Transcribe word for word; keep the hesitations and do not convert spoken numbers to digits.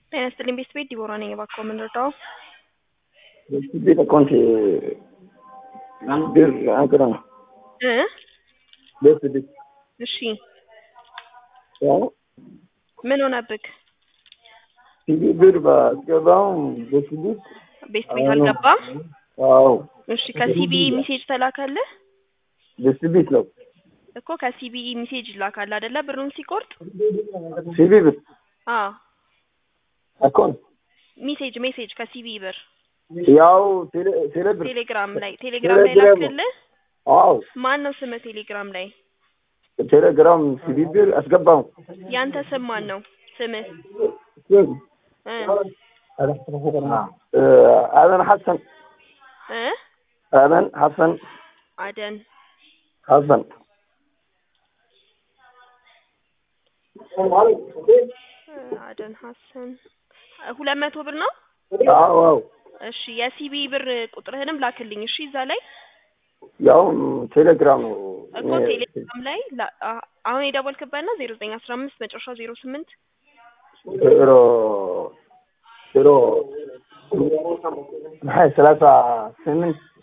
ጤና ይስጥልኝ ቤት ቤት ዲቦራ ነኝ። እባክዎ ምን ልርዳው? ቤት አካውንት ብር አንቀራ እ ቤት ቤት እሺ ያው ምን ሆነብክ? ብር ባስገባው ቤት ቤት ቤት ቤት አልገባም? አዎ እሺ ከሲቢ ሜሴጅ ተላከልህ? ቤት ቤት ነው እኮ ከሲቢ ሜሴጅ ይላካል አይደለ? ብሩን ሲቆርጥ ሲቢ ብር አዎ አካውንት ሜሴጅ ሜሴጅ ከሲቢ ብር ያው ቴሌ ቴሌ ብር ቴሌግራም ላይ ቴሌግራም ላይ ላክልህ? አዎ ማን ነው ስምህ ቴሌግራም ላይ? ቴሌግራም ሲቢ ብር አስገባው። ያንተ ስም ማን ነው? ስምህ እ አደን ሐሰን እ አደን ሐሰን አደን ሐሰን አደን ሐሰን ሁለት መቶ ብር ነው? አዎ አዎ እሺ የሲቢ ብር ቁጥርህንም ላክልኝ እሺ እዛ ላይ ያው ቴሌግራም እኮ ቴሌግራም ላይ አሁን የደወልክበት ነው ዜሮ ዘጠኝ አስራ አምስት መጨረሻው ዜሮ ስምንት ዜሮ ዜሮ ሃያ ሰላሳ ስምንት